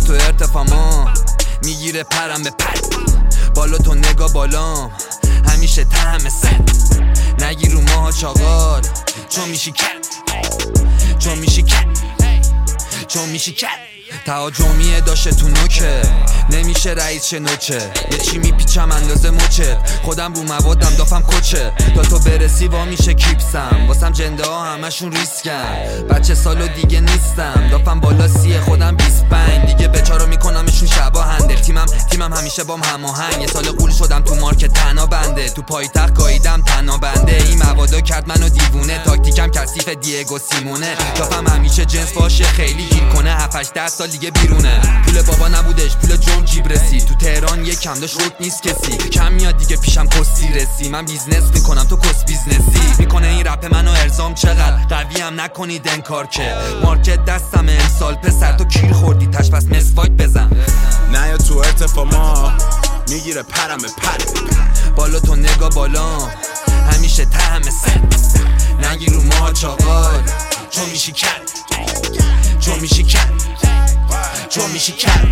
تو ارتفاعم میگیره پرم به پر، بالا تو نگاه بالام همیشه تهم سر، نگیر رو ماها چاقال چون میشی کرد، چون میشی کرد، چون میشی کرد. تهاجمیه داشته تو نوکه نمیشه رئیس شنوچه، یه چی میپیچم اندازه مچه، خودم رو موادم دافم کچه، تا تو برسی وا میشه کیپسم، واسم جنده ها همشون ریسکم، بچه سالو دیگه نیستم، دافم بالا سیه خودم 25 دیگه بچارا میکنمشون شبا هندل، تیمم همیشه بام هماهنگ، یه سال قول شدم تو مارکت تنها بنده، تو پایتخت گاییدم تنها بنده، این موادا کرد منو دیوونه، تاکتیکم کثیف دیگو سیمونه، دافم همیشه جنس باشه خیلی گیر کنه، 7-8 سال دیگه بیرونه، پول بابا نبودش پول جون جیب رسی، تو تهران یک کم داشت روک نیست کسی، کم میاد دیگه پیشم کسی رسی، من بیزنس میکنم تو کس بیزنسی، میکنه این رپ منو ارزام چقدر قوی هم نکنید انکار که مارکت دستم امسال، پسر تو کیر خوردی تش پس مسواک بزن، نه یا تو ارتفاع میگیره پرم به پر، بالا تو نگاه بالام همیشه تهم سر، نگیر رو ما چاقال چون میشی کرد، چون میشی کرد، چون میشی کرد،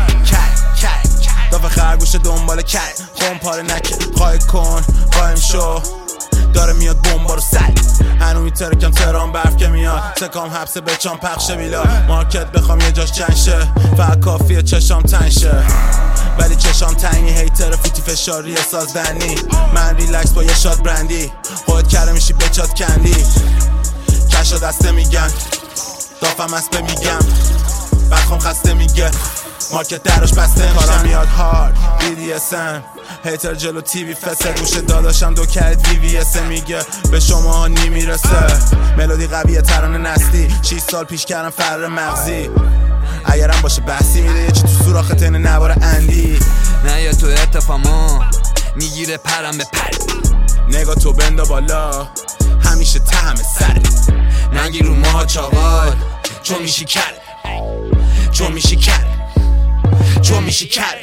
دافه خرگوش دنبال کرد، خون پاره نکن خواهی کن قایم شو، داره میاد بمبا رو سر، هنو میترکم تهران برف که میاد، سکام حبس بچام پخش بیلا، مارکت بخوام یه جاش جنگ شه، فقط کافیه چشام تنگ شه، ولی چشام تنگی هیتر فوتی فشاری سازدنی، من ریلکس با یه شات برندی، خودت کره میشی بچات کندی، کشا دسته میگن دافم اسبه میگم، بخوام خسته میگه مارکت دراش بسته کارم میاد هارد BDSM، هیتر جلو تیوی فسه، گوش داداشم دو کرد VVS میگه به شما نمیرسه، ملودی قویه ترانه نستی، 6 سال پیش کردم فرر مغزی، اگرم باشه بحثی میده یه چی تو سوراخ تنه نوار اندی، نه یا تو ارتفاعم میگیره پرم به پر، نگاه تو بندا بالا همیشه تهم سر، نگیر رو ماها چاقال چون میشی کرد، چون میشی کرد، چون میشی کرد.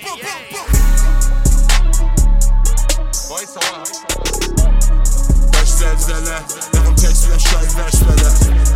باش زلزله نقم تکس بیدن شاید ورش بده